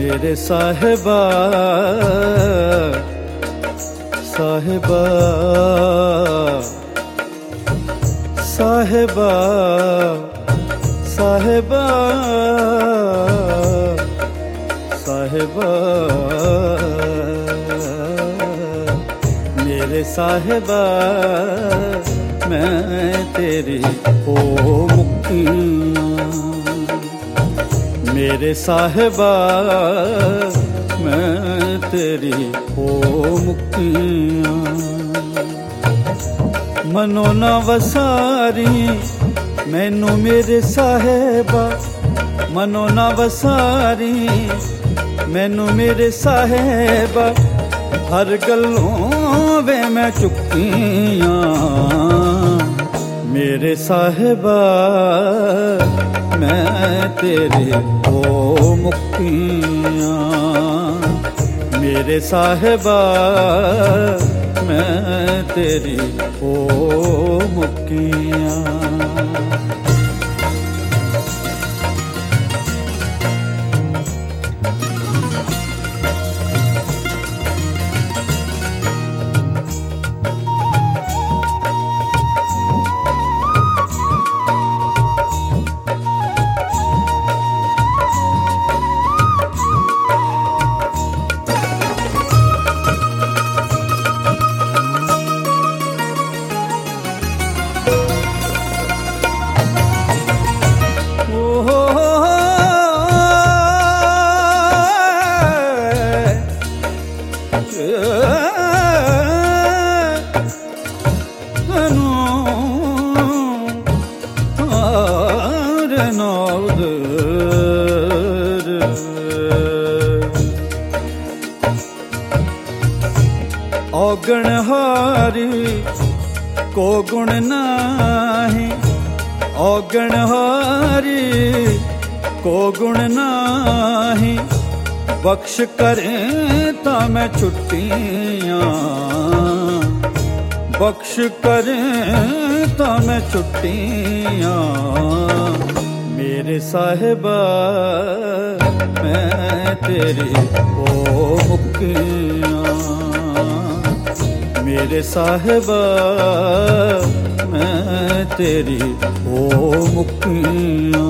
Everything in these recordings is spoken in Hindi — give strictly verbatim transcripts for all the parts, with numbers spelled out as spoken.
मेरे साहिबा साहिबा साहिबा साहिबा साहिबा मेरे साहिबा मैं तेरी ओ मुक्तियाँ मेरे साहिबा मैं तेरी ओ मुक्तियाँ मनो ना वसारी मैनू मेरे साहिबा मनो ना वसारी मैनू मेरे साहिबा हर गलों वे मैं चुकियाँ मेरे साहिबा मैं तेरे ओ मुक्तियाँ मेरे साहिबा मैं तेरी ओ मुक्तियाँ औगण हारी को गुण नाही औगण हारी को गुण नाही बख्श करे ता मैं छुट्टियाँ बख्श करे ता मैं छुट्टियाँ मेरे साहिबा मैं तेरी ओ मुक्तियाँ मेरे साहिबा मैं तेरी ओ मुक्तियाँ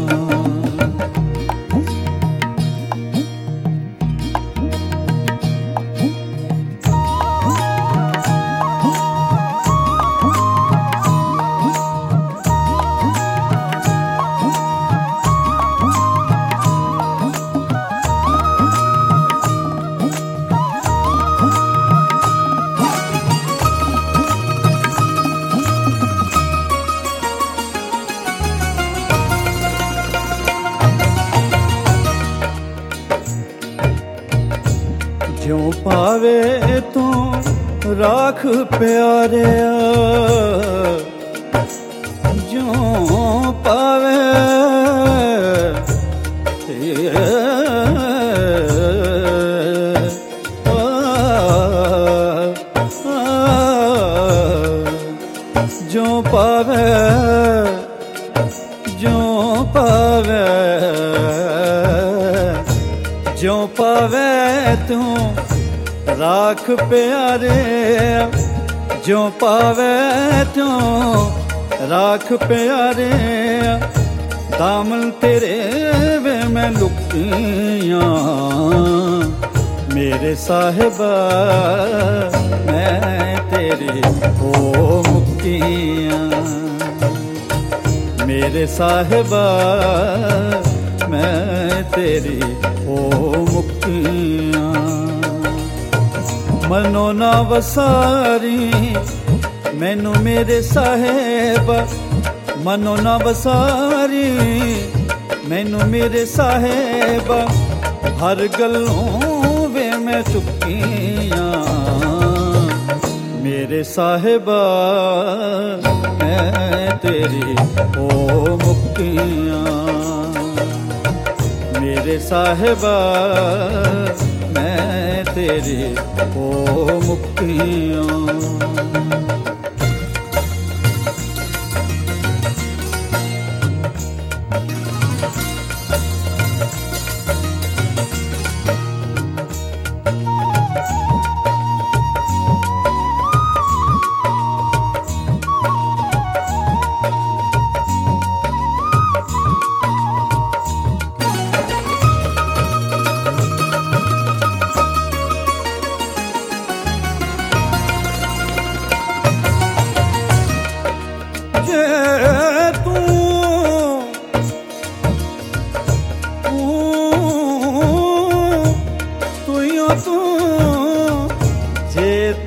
ज्यों पावे तू राख प्यारे ज्यों पावे ज्यों पावे ज्यों पावे ज्यों पावे तू राख प्यारे ज्यों पावे तू राख प्यारे दामन तेरे वे मैं लुकियाँ मेरे साहिबा मैं तेरी ओ मुक्तियाँ मेरे साहिबा मैं तेरी ओ मुक्तियाँ मनो ना वसारी मैनू मेरे साहिबा मनो ना वसारी मैनू मेरे साहिबा हर गलों वे मैं चुकियाँ मेरे साहिबा मैं तेरी ओ मुक्तियाँ मेरे साहिबा मैं तेरी ओ मुक्तियाँ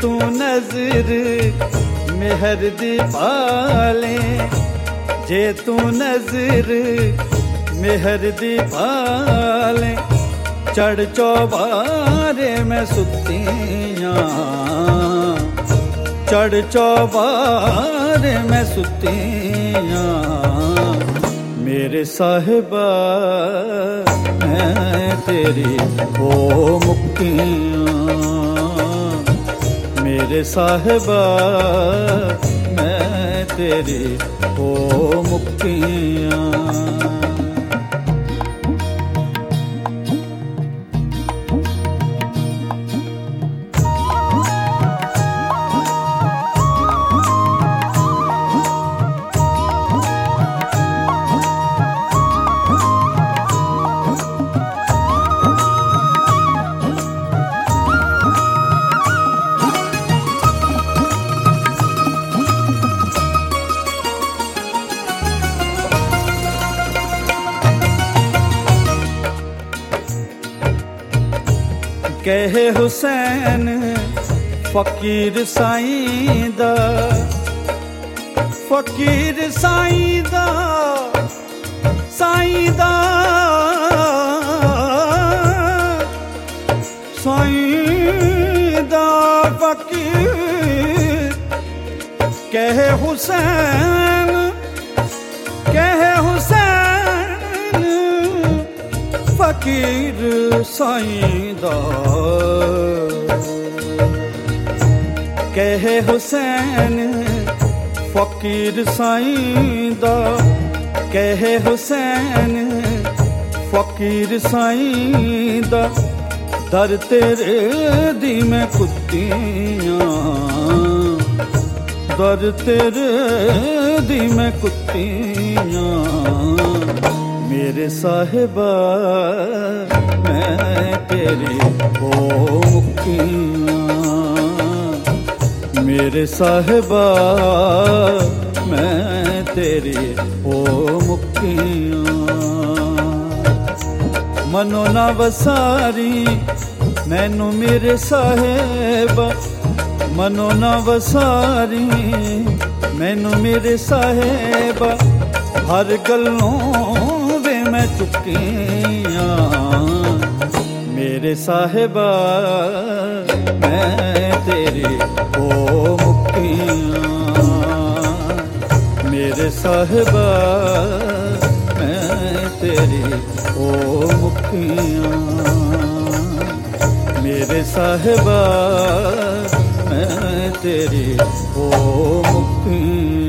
तू नजर मेहर दी पाले, जे तू नजर मेहर दी पाले, चढ़ चौबारे में सुतियां, चढ़ चौबारे में सुतियां, मेरे साहिबा मैं तेरी ओ मुक्तियां, मेरे साहिबा मैं तेरी ओ मुक्तियां। कहे हुसैन फकीर साईं दा, फकीर साईं दा, साईं दा, साईं दा फकीर। कहे हुसैन, कहे हुसैन फकीर साईं दा, कहे हुसैन फकीर साईं दा, कहे हुसैन फकीर साईं दा, दर तेरे दी मैं कुत्तियां, दर तेरे दी मैं कुत्तियां, मेरे साहिबा मैं तेरी ओ मुक्तियां, मेरे साहिबा मैं तेरी ओ मुक्तियां। मनो ना वसारी मैनू मेरे साहिबा, मनो ना वसारी मैनू मेरे साहिबा, हर गलों मैं चुकियां, मेरे साहिबा मैं तेरी ओ मुक्तियां, मेरे साहिबा मैं तेरी ओ मुक्तियां, मेरे साहिबा मैं तेरी ओ मुक्तियां।